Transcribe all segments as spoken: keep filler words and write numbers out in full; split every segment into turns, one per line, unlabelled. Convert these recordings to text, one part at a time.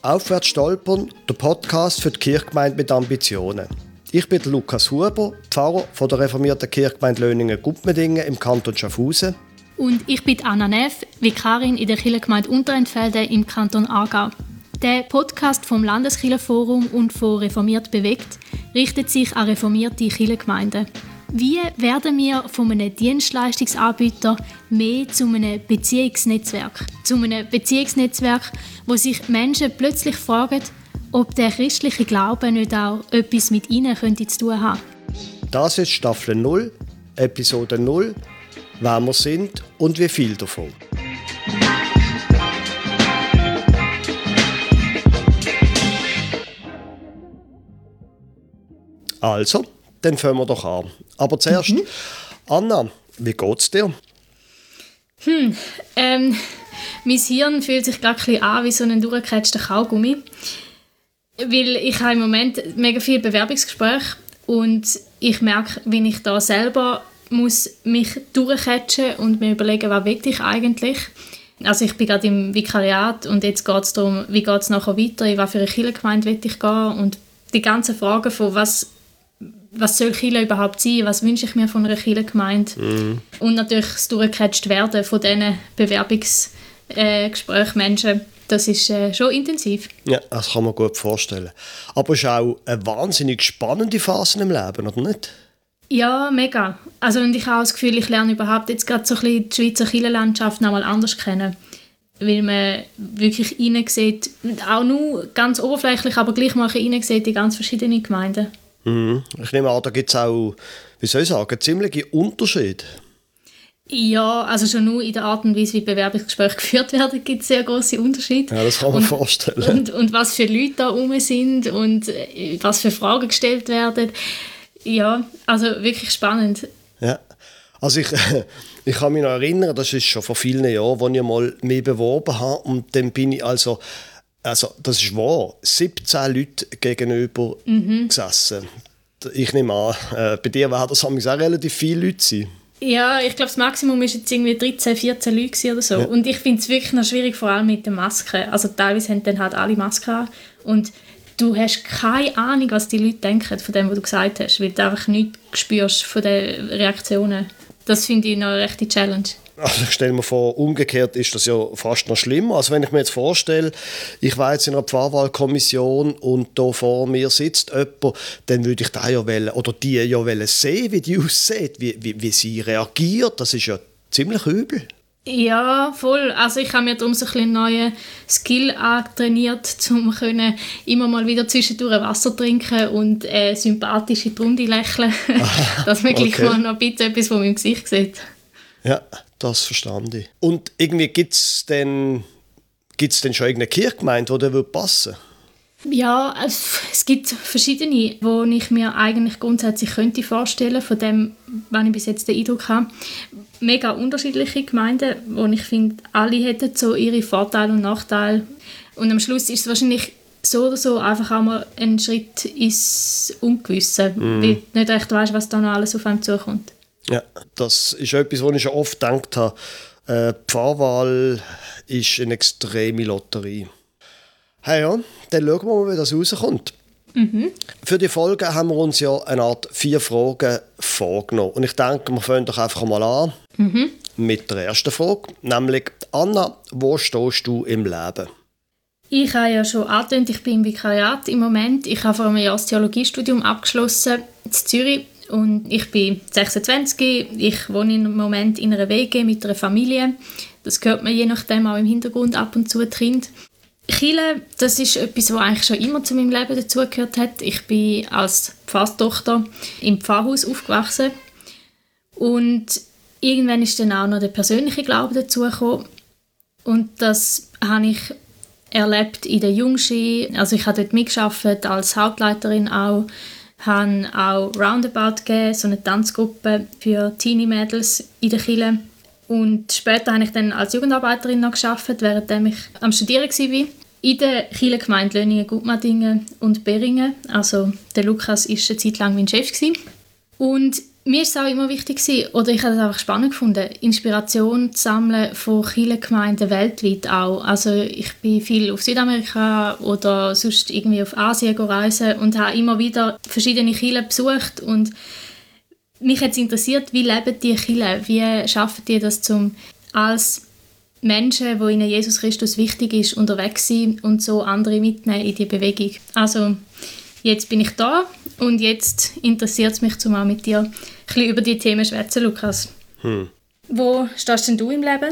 «Aufwärts stolpern», der Podcast für die Kirchgemeinde mit Ambitionen. Ich bin Lukas Huber, Pfarrer von der reformierten Kirchgemeinde Löningen-Gumpmedingen im Kanton Schaffhausen.
Und ich bin Anna Neff, Vikarin in der Kirchgemeinde Unterentfelde im Kanton Aargau. Der Podcast vom Landeskirchenforum und von «Reformiert bewegt» richtet sich an reformierte Kirchengemeinden. Wie werden wir von einem Dienstleistungsanbieter mehr zu einem Beziehungsnetzwerk? Zu einem Beziehungsnetzwerk, wo sich Menschen plötzlich fragen, ob der christliche Glaube nicht auch etwas mit ihnen könnte zu tun haben.
Das ist Staffel null, Episode null, wer wir sind und wie viel davon. Also, dann fangen wir doch an. Aber zuerst, mhm. Anna, wie geht's dir?
Hm, ähm, mein Hirn fühlt sich gerade ein bisschen an wie so ein durchgecatchter Kaugummi. Weil ich habe im Moment mega viele Bewerbungsgespräche und ich merke, wie ich da selber muss mich durchcatchen und mir überlegen, was will ich eigentlich. Also ich bin gerade im Vikariat und jetzt geht es darum, wie geht es nachher weiter, in was für eine Kirchengemeinde will ich gehen und die ganzen Fragen von was was soll Kirche überhaupt sein, was wünsche ich mir von einer Kirchengemeinde mhm. und natürlich das durchgecatcht werden von diesen Bewerbungsgesprächen Menschen, das ist äh, schon intensiv.
Ja, das kann man gut vorstellen. Aber es ist auch eine wahnsinnig spannende Phase im Leben, oder nicht?
Ja, mega. Also, und ich habe das Gefühl, ich lerne überhaupt jetzt gerade so ein bisschen die Schweizer Kirchenlandschaft noch mal anders kennen. Weil man wirklich reinsieht, auch nur ganz oberflächlich, aber gleich mal reinsieht in ganz verschiedene Gemeinden.
Mhm. Ich nehme an, da gibt es auch, wie soll ich sagen, ziemliche Unterschiede.
Ja, also schon nur in der Art und Weise, wie Bewerbungsgespräche geführt werden, gibt es sehr grosse Unterschiede.
Ja, das kann man
und,
vorstellen.
Und, und was für Leute da rum sind und was für Fragen gestellt werden. Ja, also wirklich spannend.
Ja, also ich, ich kann mich noch erinnern, das ist schon vor vielen Jahren, als ich mal mich beworben habe und dann bin ich also... Also, das ist wahr, siebzehn Leute gegenüber mhm. gesessen. Ich nehme an, äh, bei dir werden das auch relativ viele Leute sein.
Ja, ich glaube, das Maximum war jetzt irgendwie dreizehn, vierzehn Leute oder so. Ja. Und ich finde es wirklich noch schwierig, vor allem mit den Masken. Also teilweise haben dann halt alle Masken an. Und du hast keine Ahnung, was die Leute denken von dem, was du gesagt hast, weil du einfach nichts spürst von den Reaktionen. Das finde ich noch eine rechte Challenge.
Also ich stelle mir vor, umgekehrt ist das ja fast noch schlimmer. Also wenn ich mir jetzt vorstelle, ich war jetzt in einer Pfarrwahlkommission und da vor mir sitzt jemand, dann würde ich da ja wollen, oder die ja wollen sehen, wie die aussieht, wie, wie, wie sie reagiert. Das ist ja ziemlich übel.
Ja, voll. Also ich habe mir darum so ein einen neuen Skill antrainiert, um immer mal wieder zwischendurch Wasser trinken und äh, sympathisch in die Runde lächeln, dass man gleich okay. mal noch ein bisschen etwas von meinem Gesicht sieht.
Ja, das verstand ich. Und irgendwie gibt es denn, gibt's denn schon irgendeine Kirchgemeinde, die dir passen würde?
Ja, es gibt verschiedene, wo ich mir eigentlich grundsätzlich könnte vorstellen, von dem, was ich bis jetzt den Eindruck habe. Mega unterschiedliche Gemeinden, wo ich finde, alle hätten so ihre Vorteile und Nachteile. Und am Schluss ist es wahrscheinlich so oder so einfach auch mal ein Schritt ins Ungewisse, mm. weil du nicht recht weißt, was da noch alles auf einem zukommt.
Ja, das ist etwas, was ich schon oft gedacht habe. Äh, die Pfarrwahl ist eine extreme Lotterie. Hey, ja, dann schauen wir mal, wie das rauskommt. Mhm. Für die Folge haben wir uns ja eine Art vier Fragen vorgenommen. Und ich denke, wir fangen doch einfach mal an mhm. mit der ersten Frage. Nämlich, Anna, wo stehst du im Leben?
Ich habe ja schon angetönt, ich bin im Vikariat im Moment. Ich habe vor einem Jahr das Theologiestudium abgeschlossen in Zürich. Und ich bin sechsundzwanzig, ich wohne im Moment in einer W G mit einer Familie. Das hört man je nachdem auch im Hintergrund ab und zu drin. Kirche, das ist etwas, was eigentlich schon immer zu meinem Leben dazugehört hat. Ich bin als Pfarrtochter im Pfarrhaus aufgewachsen. Und irgendwann ist dann auch noch der persönliche Glaube dazugekommen. Und das habe ich erlebt in der Jungschule. Also ich habe dort mitgearbeitet, als Hauptleiterin auch. Habe auch Roundabout gegeben, so eine Tanzgruppe für Teenie-Mädels in der Kirche. Und später habe ich dann als Jugendarbeiterin noch gearbeitet, während ich am Studieren war. In der Kirchengemeinde Löningen, Gumpmedingen und Beringen. Also der Lukas war eine Zeit lang mein Chef. Und Mir war es auch immer wichtig gewesen, oder ich habe es einfach spannend gefunden, Inspiration zu sammeln von Kirchengemeinden weltweit auch. Also ich bin viel auf Südamerika oder sonst irgendwie auf Asien reisen und habe immer wieder verschiedene Kirchen besucht und mich hat es interessiert, wie leben die Kirchen, wie schaffen die das, zum als Menschen, die ihnen Jesus Christus wichtig ist, unterwegs sind und so andere mitnehmen in die Bewegung. Also jetzt bin ich da und jetzt interessiert es mich, zumal mit dir ein bisschen über die Themen zu schwätzen, Lukas.
Hm.
Wo stehst denn du im Leben?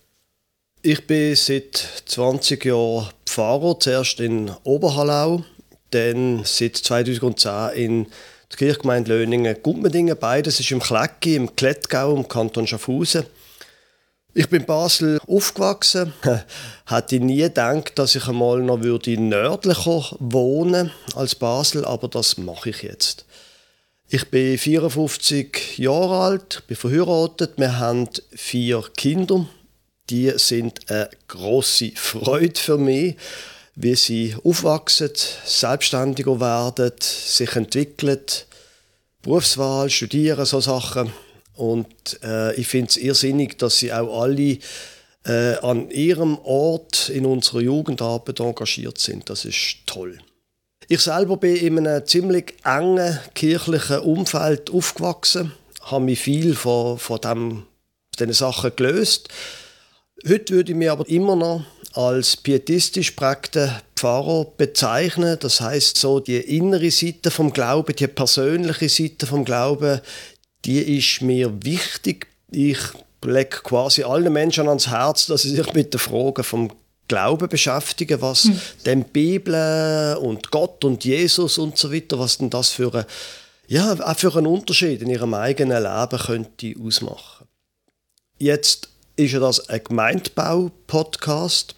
Ich bin seit zwanzig Jahren Pfarrer, zuerst in Oberhallau, dann seit zweitausendzehn in der Kirchgemeinde Löningen-Gumpendingen. Beides ist im Klecki, im Klettgau, im Kanton Schaffhausen. Ich bin in Basel aufgewachsen, hätte nie gedacht, dass ich einmal noch nördlicher wohnen als Basel, aber das mache ich jetzt. Ich bin vierundfünfzig Jahre alt, bin verheiratet, wir haben vier Kinder. Die sind eine grosse Freude für mich, wie sie aufwachsen, selbstständiger werden, sich entwickeln, Berufswahl, studieren, so Sachen. Und äh, ich finde es irrsinnig, dass sie auch alle äh, an ihrem Ort in unserer Jugendarbeit engagiert sind. Das ist toll. Ich selber bin in einem ziemlich engen kirchlichen Umfeld aufgewachsen, habe mich viel von, von dem, diesen Sachen gelöst. Heute würde ich mich aber immer noch als pietistisch prägten Pfarrer bezeichnen. Das heisst, so die innere Seite vom Glauben, die persönliche Seite vom Glauben, die ist mir wichtig. Ich lege quasi allen Menschen ans Herz, dass sie sich mit den Fragen vom Glauben beschäftigen, was hm. denn die Bibel und Gott und Jesus und so weiter, was denn das für, eine, ja, auch für einen Unterschied in ihrem eigenen Leben könnte ausmachen. Jetzt ist ja das ein Gemeindebau-Podcast.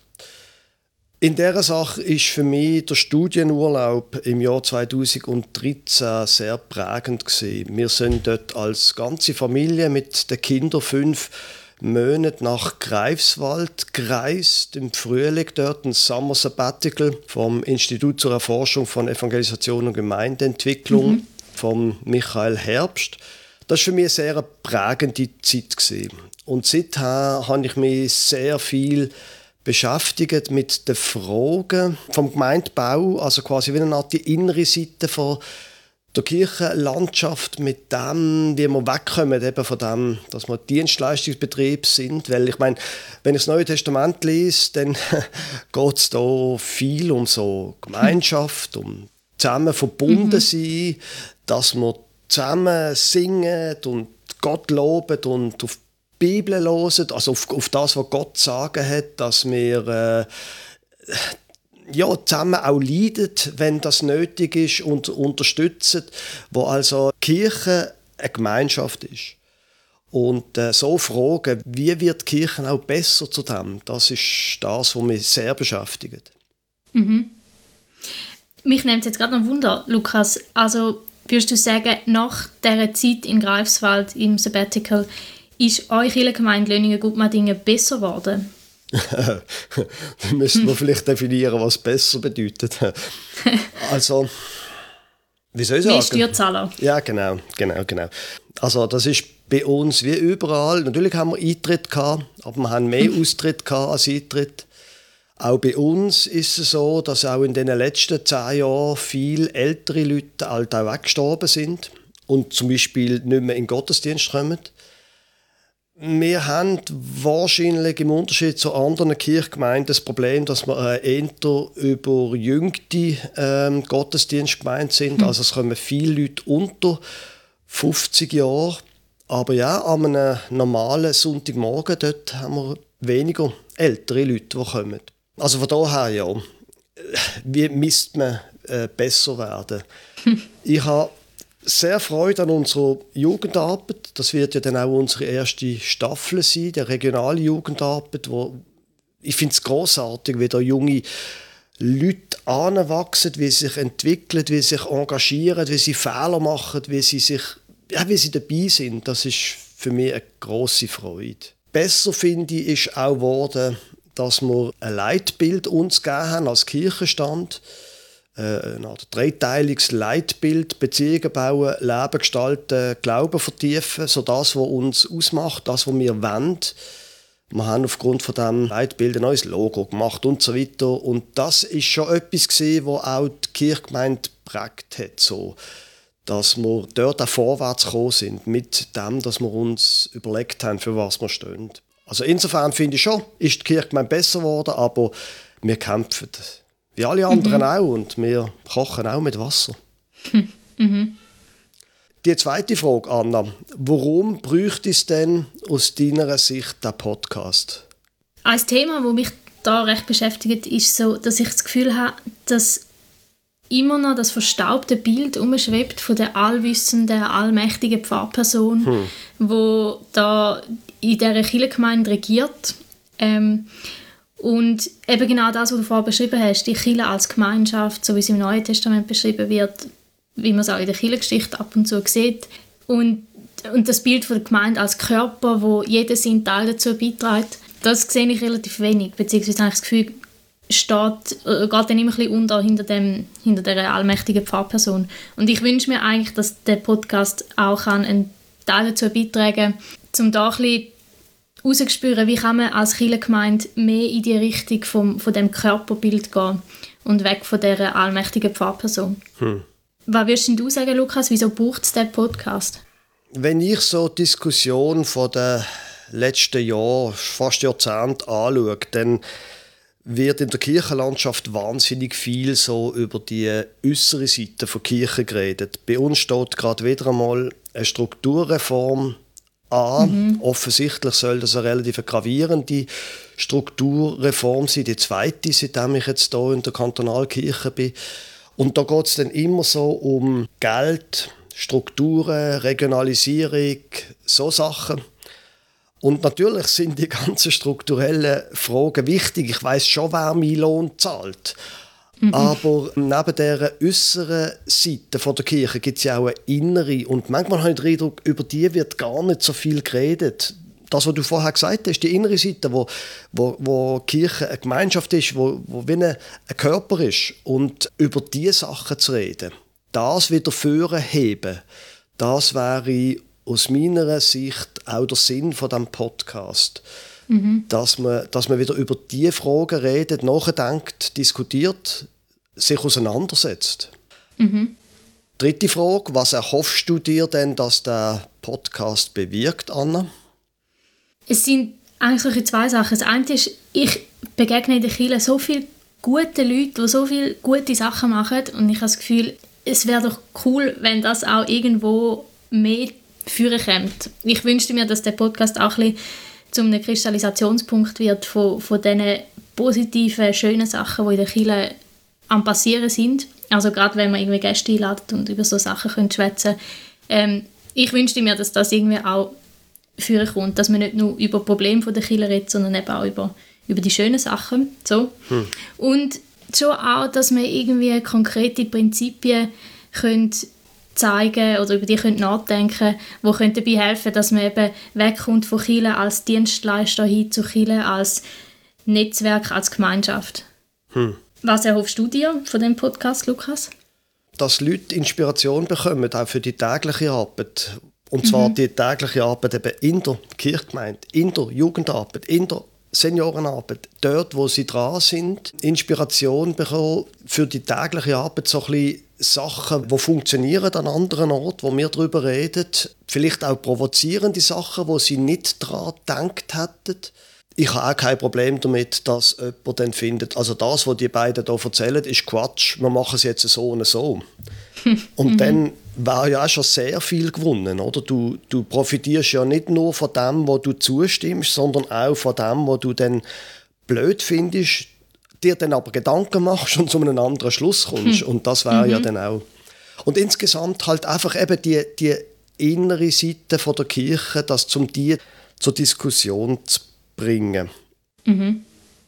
In dieser Sache ist für mich der Studienurlaub im Jahr zweitausenddreizehn sehr prägend gewesen. Wir sind dort als ganze Familie mit den Kindern fünf Monate nach Greifswald gereist. Im Frühling dort ein Summer Sabbatical vom Institut zur Erforschung von Evangelisation und Gemeindeentwicklung mhm. von Michael Herbst. Das war für mich eine sehr prägende Zeit gewesen. Und seither habe ich mich sehr viel beschäftigt mit den Fragen vom Gemeindebau, also quasi wie eine Art die innere Seite von der Kirchenlandschaft, mit dem, wie wir wegkommen eben von dem, dass wir Dienstleistungsbetrieb sind. Weil ich meine, wenn ich das Neue Testament lese, dann geht es da viel um so Gemeinschaft, um zusammen verbunden sein, dass wir zusammen singen und Gott loben und auf Bibel hören, also auf, auf das, was Gott zu sagen hat, dass wir äh, ja, zusammen auch leiden, wenn das nötig ist und unterstützen, wo also Kirche eine Gemeinschaft ist. Und äh, so Fragen, wie wird die Kirche auch besser zu dem, das ist das, was mich sehr beschäftigt.
Mhm. Mich nimmt es jetzt gerade noch Wunder, Lukas, also würdest du sagen, nach dieser Zeit in Greifswald im Sabbatical, ist eure Kirchengemeinde Löningen-Gumpendingen besser geworden?
Da müssten wir vielleicht definieren, was besser bedeutet. Also, wie soll ich sagen?
Mehr Steuerzahler.
Ja, genau, genau, genau. Also das ist bei uns wie überall. Natürlich haben wir Eintritt gehabt, aber wir haben mehr Austritt gehabt als Eintritt. Auch bei uns ist es so, dass auch in den letzten zehn Jahren viele ältere Leute halt auch weggestorben sind und zum Beispiel nicht mehr in den Gottesdienst kommen. Wir haben wahrscheinlich im Unterschied zu anderen Kirchgemeinden das Problem, dass wir eine eher überjüngte ähm, Gottesdienstgemeinde sind. Mhm. Also es kommen viele Leute unter fünfzig Jahre. Aber ja, an einem normalen Sonntagmorgen dort haben wir weniger ältere Leute, die kommen. Also von daher ja, wie müsste man äh, besser werden? Hm. Ich habe sehr Freude an unserer Jugendarbeit. Das wird ja dann auch unsere erste Staffel sein, der regionale Jugendarbeit. Wo ich finde es grossartig, wie da junge Leute anwachsen, wie sie sich entwickeln, wie sie sich engagieren, wie sie Fehler machen, wie sie, sich, ja, wie sie dabei sind. Das ist für mich eine grosse Freude. Besser finde ich ist auch geworden, dass wir ein Leitbild uns gegeben haben als Kirchenstand, äh, eine Art dreiteiliges Leitbild, Beziehungen bauen, Leben gestalten, Glauben vertiefen, so das, was uns ausmacht, das, was wir wollen. Wir haben aufgrund von diesem Leitbild ein neues Logo gemacht und so weiter. Und das ist schon etwas gewesen, was auch die Kirchgemeinde geprägt hat, so, dass wir dort auch vorwärts gekommen sind, mit dem, dass wir uns überlegt haben, für was wir stehen. Also insofern finde ich schon, ist die Kirchgemeinde besser geworden, aber wir kämpfen, wie alle anderen mhm. auch, und wir kochen auch mit Wasser. Mhm. Die zweite Frage, Anna. Warum bräuchte es denn aus deiner Sicht den Podcast?
Ein Thema, das mich da recht beschäftigt, ist so, dass ich das Gefühl habe, dass immer noch das verstaubte Bild umschwebt von der allwissenden, allmächtigen Pfarrperson, hm. wo da in dieser Kirchengemeinde regiert. Ähm, und eben genau das, was du vorhin beschrieben hast, die Kirche als Gemeinschaft, so wie es im Neuen Testament beschrieben wird, wie man es auch in der Kirchengeschichte ab und zu sieht. Und, und das Bild von der Gemeinde als Körper, wo jeder seinen Teil dazu beiträgt, das sehe ich relativ wenig. Beziehungsweise habe ich das Gefühl, steht, äh, geht dann immer ein bisschen unter hinter, dem, hinter dieser allmächtigen Pfarrperson. Und ich wünsche mir eigentlich, dass der Podcast auch kann einen Teil dazu beitragen kann, um da ein bisschen rauszuspüren, wie kann man als Kirchengemeinde mehr in die Richtung vom, von dem Körperbild gehen und weg von dieser allmächtigen Pfarrperson. Hm. Was würdest du sagen, Lukas? Wieso braucht es diesen Podcast?
Wenn ich so die Diskussion von den letzten Jahren, fast Jahrzehnten anschaue, dann wird in der Kirchenlandschaft wahnsinnig viel so über die äußere Seite von Kirche geredet. Bei uns steht gerade wieder einmal eine Strukturreform an. Mhm. Offensichtlich soll das eine relativ gravierende Strukturreform sein, die zweite, seitdem ich jetzt hier in der Kantonalkirche bin. Und da geht es dann immer so um Geld, Strukturen, Regionalisierung, so Sachen. Und natürlich sind die ganzen strukturellen Fragen wichtig. Ich weiss schon, wer meinen Lohn zahlt. Mhm. Aber neben dieser äußeren Seite von der Kirche gibt es ja auch eine innere. Und manchmal habe ich den Eindruck, über die wird gar nicht so viel geredet. Das, was du vorher gesagt hast, die innere Seite, wo, wo, wo die Kirche eine Gemeinschaft ist, wo, wo wie ein, ein Körper ist. Und über diese Sachen zu reden, das wieder vorheben, das wäre aus meiner Sicht auch der Sinn von diesem Podcast. Mhm. Dass man, dass man wieder über diese Fragen redet, nachdenkt, diskutiert, sich auseinandersetzt. Mhm. Dritte Frage, was erhoffst du dir denn, dass der Podcast bewirkt, Anna?
Es sind eigentlich zwei Sachen. Das eine ist, ich begegne in der Kirche so viele gute Leute, die so viele gute Sachen machen, und ich habe das Gefühl, es wäre doch cool, wenn das auch irgendwo mehr führen kommt. Ich wünschte mir, dass der Podcast auch ein bisschen zu einem Kristallisationspunkt wird von, von diesen positiven, schönen Sachen, die in der Kirche am Passieren sind. Also gerade wenn man irgendwie Gäste einladet und über so Sachen schwätzen können. Ähm, ich wünschte mir, dass das irgendwie auch führen kommt, dass man nicht nur über Probleme der Kirche redet, sondern eben auch über, über die schönen Sachen. So. Hm. Und schon auch, dass man irgendwie konkrete Prinzipien könnte zeigen oder über die könnt nachdenken, die können dabei helfen, dass man eben wegkommt von Kirche als Dienstleister hin zu Kirche als Netzwerk, als Gemeinschaft. Hm. Was erhoffst du dir von dem Podcast, Lukas?
Dass Leute Inspiration bekommen, auch für die tägliche Arbeit. Und zwar mhm. die tägliche Arbeit eben in der Kirchgemeinde, in der Jugendarbeit, in der Seniorenarbeit, dort, wo sie dran sind, Inspiration bekommen für die tägliche Arbeit, so ein bisschen Sachen, die funktionieren an anderen Orten, wo wir darüber reden, vielleicht auch provozierende Sachen, wo sie nicht daran gedacht hätten. Ich habe auch kein Problem damit, dass jemand dann findet, also das, was die beiden hier erzählen, ist Quatsch, wir machen es jetzt so und so. Und mhm. dann wäre ja auch schon sehr viel gewonnen. Oder? Du, du profitierst ja nicht nur von dem, was du zustimmst, sondern auch von dem, was du dann blöd findest, dir dann aber Gedanken machst und zu einem anderen Schluss kommst. Hm. Und das wäre mhm. ja dann auch. Und insgesamt halt einfach eben die, die innere Seite von der Kirche, das zum die zur Diskussion zu bringen. Mhm.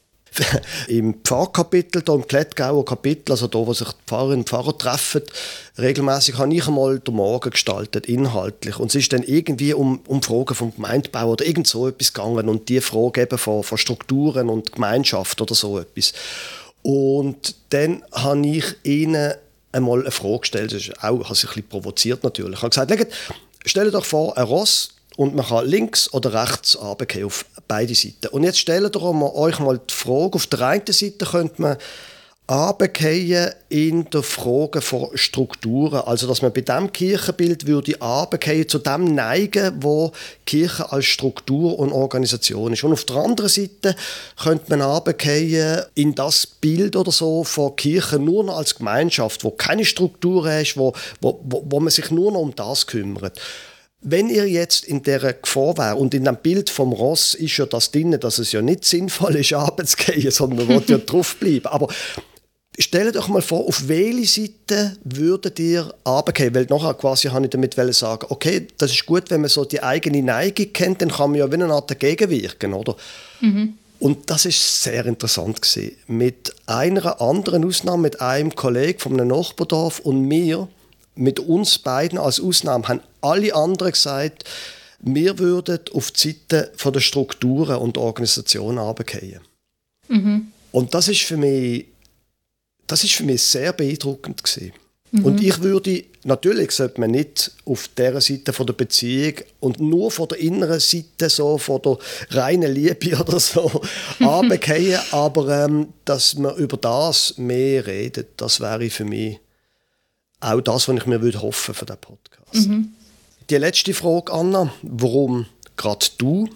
Im Pfarrkapitel, hier im Klettgauer Kapitel, also da, wo sich die Pfarrerinnen und Pfarrer treffen, regelmäßig habe ich einmal den Morgen gestaltet, inhaltlich. Und es ist dann irgendwie um, um Fragen vom Gemeindebau oder irgend so etwas gegangen und die Frage eben von, von Strukturen und Gemeinschaft oder so etwas. Und dann habe ich ihnen einmal eine Frage gestellt, das ist auch, hat sich ein bisschen provoziert natürlich. Ich habe gesagt, stellt doch vor, ein Ross und man kann links oder rechts runtergehen auf beide Seiten. Und jetzt stellt euch mal die Frage, auf der einen Seite könnte man runtergehen in der Frage von Strukturen. Also, dass man bei diesem Kirchenbild würde runtergehen zu dem neigen, wo Kirche als Struktur und Organisation ist. Und auf der anderen Seite könnte man runtergehen in das Bild oder so von Kirche nur noch als Gemeinschaft, wo keine Struktur ist, wo, wo, wo man sich nur noch um das kümmert. Wenn ihr jetzt in dieser Gefahr wäre, und in dem Bild vom Ross ist ja das drin, dass es ja nicht sinnvoll ist, runterzugehen, sondern man will ja draufbleiben. Aber stellt euch mal vor, auf welche Seite würdet ihr runtergehen? Weil nachher quasi habe ich damit sagen, okay, das ist gut, wenn man so die eigene Neigung kennt, dann kann man ja wie eine Art dagegen wirken, oder? Mhm. Und das ist sehr interessant gewesen. Mit einer anderen Ausnahme, mit einem Kollegen von einem Nachbardorf und mir, mit uns beiden als Ausnahme, haben alle anderen gesagt, wir würden auf die Seite von der Strukturen und der Organisation runtergehen. Mhm. Und das ist für mich Das ist für mich sehr beeindruckend gewesen. Mhm. Und ich würde, natürlich sollte man nicht auf dieser Seite von der Beziehung und nur von der inneren Seite, so von der reinen Liebe oder so, runtergehen, aber ähm, dass man über das mehr redet, das wäre für mich auch das, was ich mir würde hoffen für diesen Podcast. Mhm. Die letzte Frage, Anna, warum gerade du?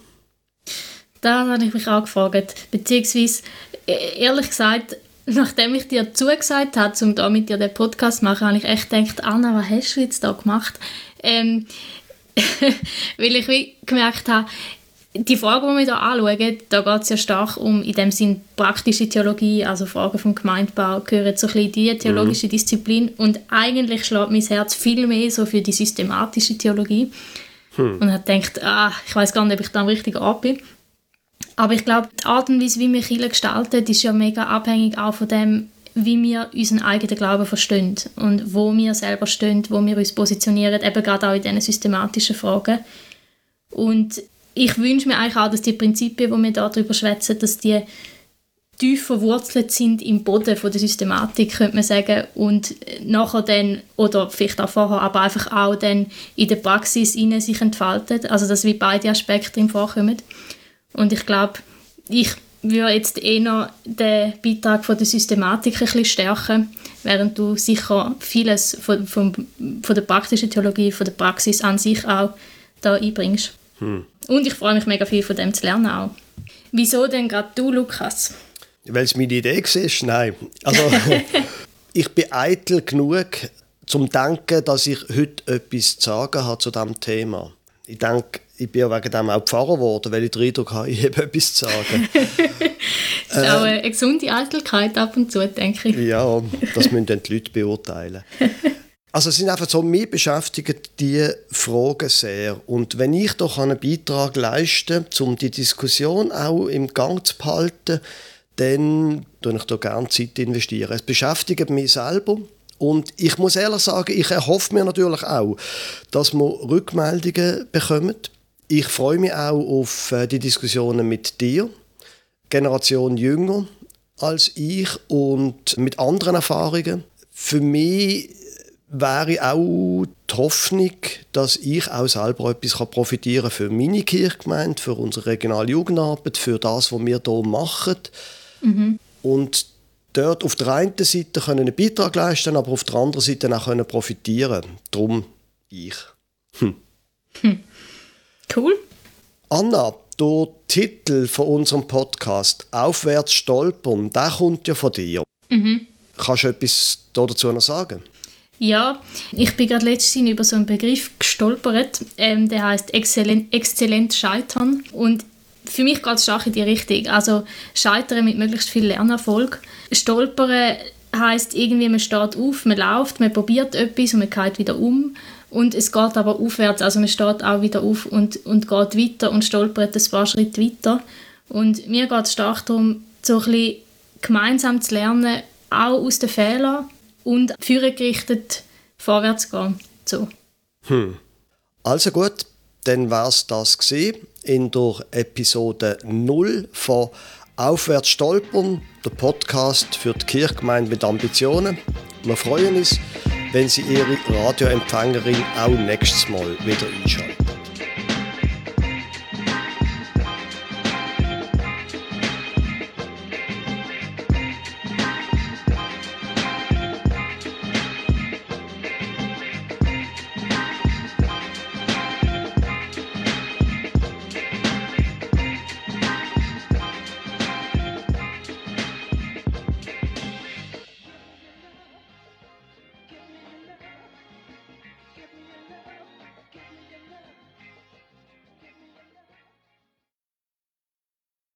Da habe ich mich auch gefragt, beziehungsweise ehrlich gesagt, nachdem ich dir zugesagt habe, um da mit dir den Podcast zu machen, habe ich echt gedacht, Anna, was hast du jetzt da gemacht? Ähm, weil ich wie gemerkt habe, die Fragen, die wir hier anschauen, da geht es ja stark um, in dem Sinn, praktische Theologie, also Fragen vom Gemeindebau, gehören so ein bisschen die theologische mhm. Disziplin. Und eigentlich schlägt mein Herz viel mehr so für die systematische Theologie. Hm. Und habe gedacht, ah, ich weiss gar nicht, ob ich da am richtigen Ort bin. Aber ich glaube, die Art und Weise, wie wir Kirche gestalten, ist ja mega abhängig auch von dem, wie wir unseren eigenen Glauben verstehen und wo wir selber stehen, wo wir uns positionieren, eben gerade auch in diesen systematischen Fragen. Und ich wünsche mir eigentlich auch, dass die Prinzipien, die wir darüber schwätzen, dass die tief verwurzelt sind im Boden von der Systematik, könnte man sagen, und nachher dann, oder vielleicht auch vorher, aber einfach auch dann in der Praxis innen sich entfalten, also dass wie beide Aspekte drin vorkommen. Und ich glaube, ich würde jetzt eher den Beitrag von der Systematik ein bisschen stärken, während du sicher vieles von, von, von der praktischen Theologie, von der Praxis an sich auch da einbringst. Hm. Und ich freue mich mega viel von dem zu lernen auch. Wieso denn gerade du, Lukas?
Weil es meine Idee war? Nein. Also, ich bin eitel genug, zum zu denken, dass ich heute etwas zu sagen habe zu diesem Thema. Ich denke, ich bin ja wegen dem auch Pfarrer geworden, weil ich den Eindruck habe, ich habe etwas zu sagen.
Das ist äh, auch eine gesunde Eitelkeit ab und zu, denke ich.
Ja, das müssen dann die Leute beurteilen. Also es sind einfach so, mich beschäftigen diese Fragen sehr. Und wenn ich doch einen Beitrag leiste, um die Diskussion auch im Gang zu behalten, dann investiere ich da gerne Zeit investieren. Es beschäftigt mich selber. Und ich muss ehrlich sagen, ich erhoffe mir natürlich auch, dass wir Rückmeldungen bekommen. Ich freue mich auch auf die Diskussionen mit dir, Generation jünger als ich und mit anderen Erfahrungen. Für mich wäre auch die Hoffnung, dass ich auch selber etwas profitieren kann für meine Kirchgemeinde, für unsere regionale Jugendarbeit, für das, was wir hier machen. Mhm. Und dort auf der einen Seite können einen Beitrag leisten, aber auf der anderen Seite auch können profitieren. Darum ich. Hm.
Hm. Cool.
Anna, der Titel von unserem Podcast «Aufwärts stolpern», der kommt ja von dir. Mhm. Kannst du etwas dazu noch sagen?
Ja, ich bin gerade letztens über so einen Begriff gestolpert, ähm, der heißt exzellent, exzellent scheitern. Und für mich geht es stark in die Richtung. Also scheitern mit möglichst viel Lernerfolg. Stolpern heisst irgendwie, man steht auf, man läuft, man probiert etwas und man geht wieder um. Und es geht aber aufwärts, also man steht auch wieder auf und, und geht weiter und stolpert ein paar Schritte weiter. Und mir geht es stark darum, so ein bisschen gemeinsam zu lernen, auch aus den Fehlern und führergerichtet vorwärts gehen. So.
Hm. Also gut, dann war es das gewesen in der Episode null von Aufwärts stolpern, der Podcast für die Kirchgemeinde mit Ambitionen. Wir freuen uns, wenn Sie Ihre Radioempfängerin auch nächstes Mal wieder einschalten.